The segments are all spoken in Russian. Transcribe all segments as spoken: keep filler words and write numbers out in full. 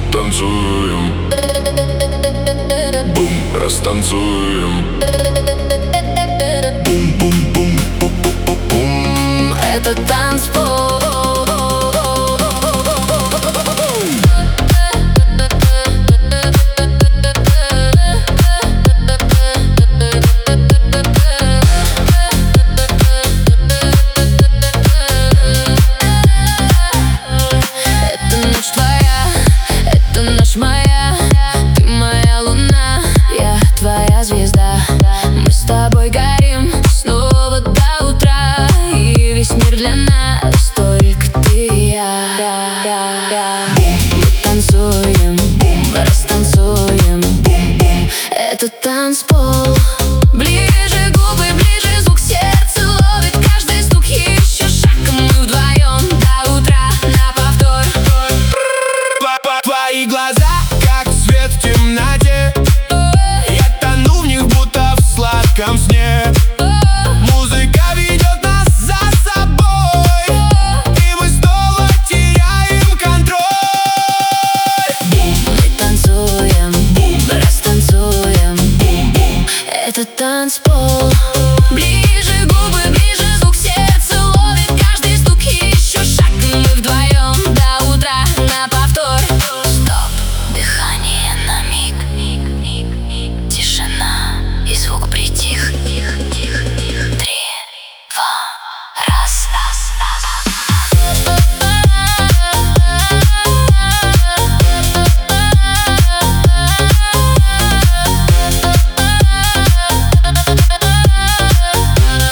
танцуем, бум, растанцуем. Бум-бум-бум-бум-бум-бум. Это танцпол. Моя, ты моя луна, я твоя звезда. Мы с тобой горим снова до утра, и весь мир для нас только ты и я. Мы танцуем, растанцуем. Это танцпол. Ближе губы, ближе звук, сердце ловит каждый стук. Еще шаг, и мы вдвоем до утра на повтор. Твои глаза как свет в темноте, я тону в них, будто в сладком сне. Музыка ведет нас за собой, и мы снова теряем контроль. Мы танцуем, растанцуем. Это танцпол. Ближе губы, ближе звук, сердце ловит каждый стук. Еще шаг, и мы вдвоем до утра на повтор. Стоп, дыхание на миг, тишина, и звук притих. Три, два, раз, раз,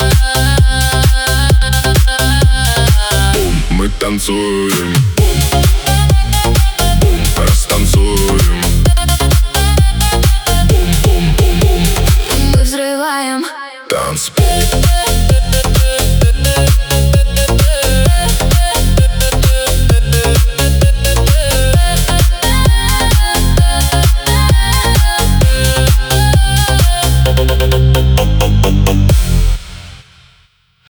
Мы танцуем.